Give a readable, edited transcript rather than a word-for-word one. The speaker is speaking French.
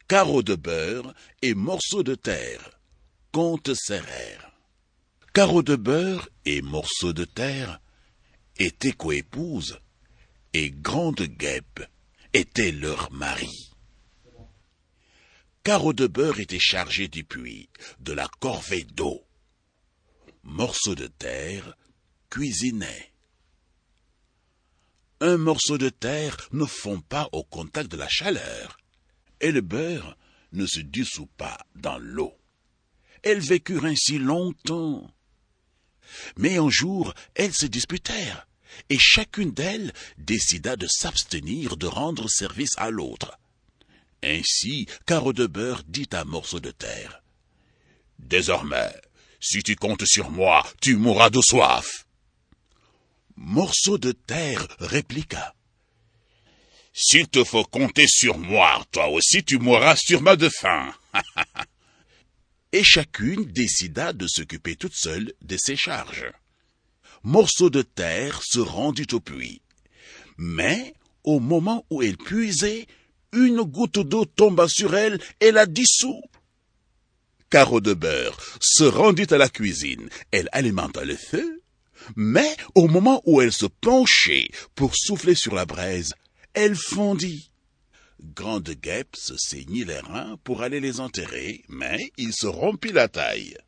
Carreaux de beurre et morceaux de terre. Conte Sérère. Carreaux de beurre et morceaux de terre étaient coépouses, et Grande Guêpe était leur mari. Carreaux de beurre était chargé du puits, de la corvée d'eau. Morceaux de terre cuisinait. Un morceau de terre ne fond pas au contact de la chaleur, et le beurre ne se dissout pas dans l'eau. Elles vécurent ainsi longtemps. Mais un jour, elles se disputèrent, et chacune d'elles décida de s'abstenir de rendre service à l'autre. Ainsi, Carreau de beurre dit à Morceau de terre: « Désormais, si tu comptes sur moi, tu mourras de soif. » Morceau de terre répliqua: « S'il te faut compter sur moi, toi aussi tu mourras sûrement de faim. » Et chacune décida de s'occuper toute seule de ses charges. Morceau de terre se rendit au puits, mais au moment où elle puisait, une goutte d'eau tomba sur elle et la dissout. Carreau de beurre se rendit à la cuisine, elle alimenta le feu, mais au moment où elle se penchait pour souffler sur la braise, elle fondit. Grande Guêpe se saignit les reins pour aller les enterrer, mais il se rompit la taille.